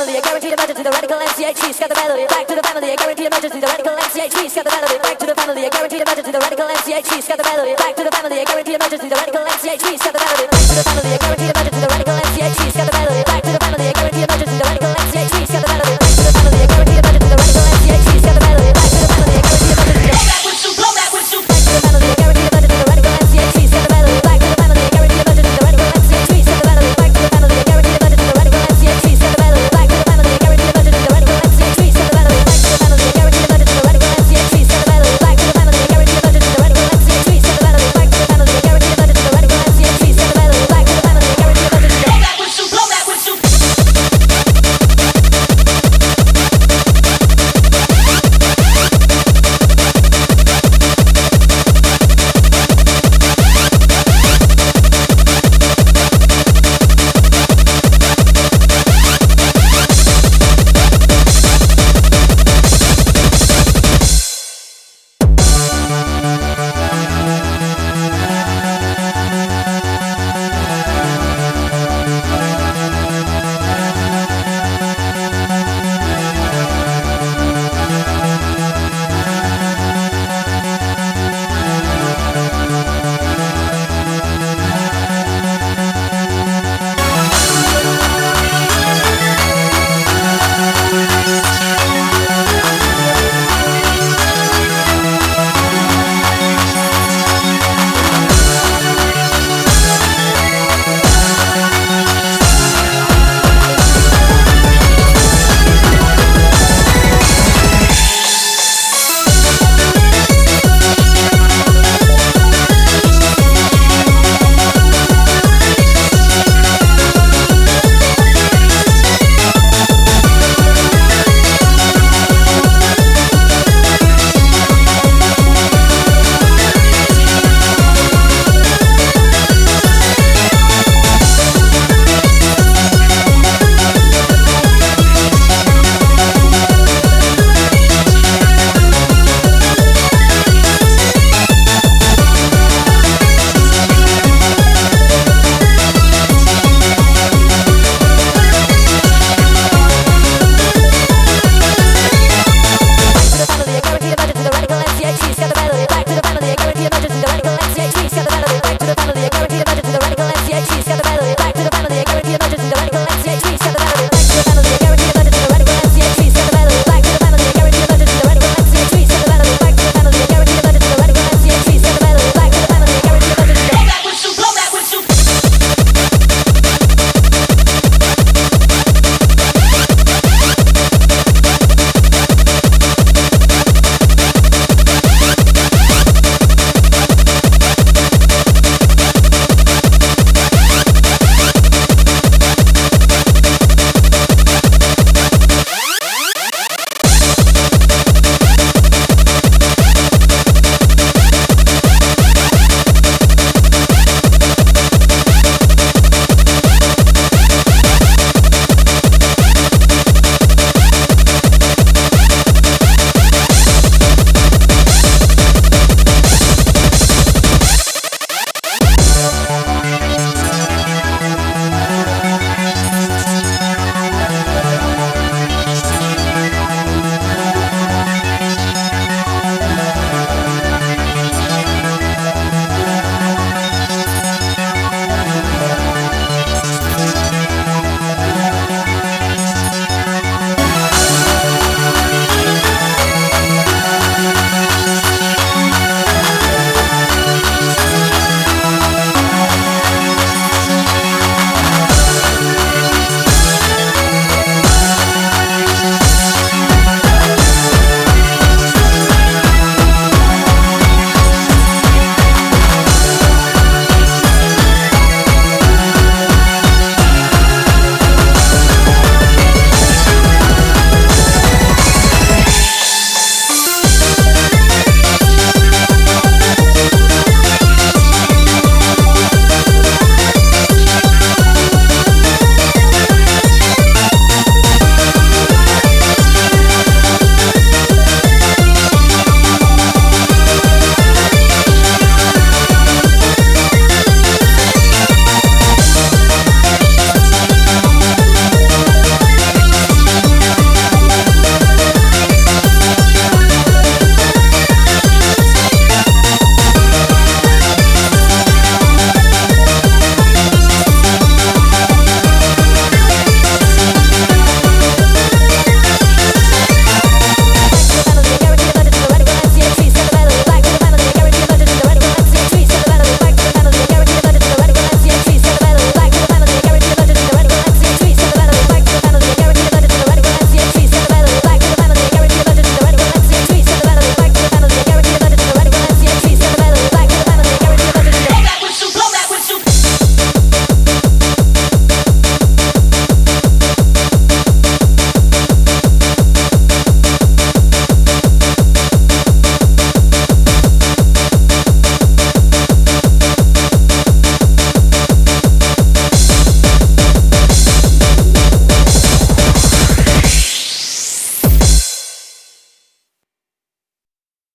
family, a guaranteed emergency, the radical MCHG's got the melody. Back to the family, a guaranteed emergency, the radical MCHG's got the melody. Back to the family, a guaranteed emergency, the radical MCHG's got the melody. Back to the family, a guaranteed emergency, the radical MCHG's got the melody. Back to the family, a guaranteed emergency, the radical MCHG's got the melody. Back to the family, a guaranteed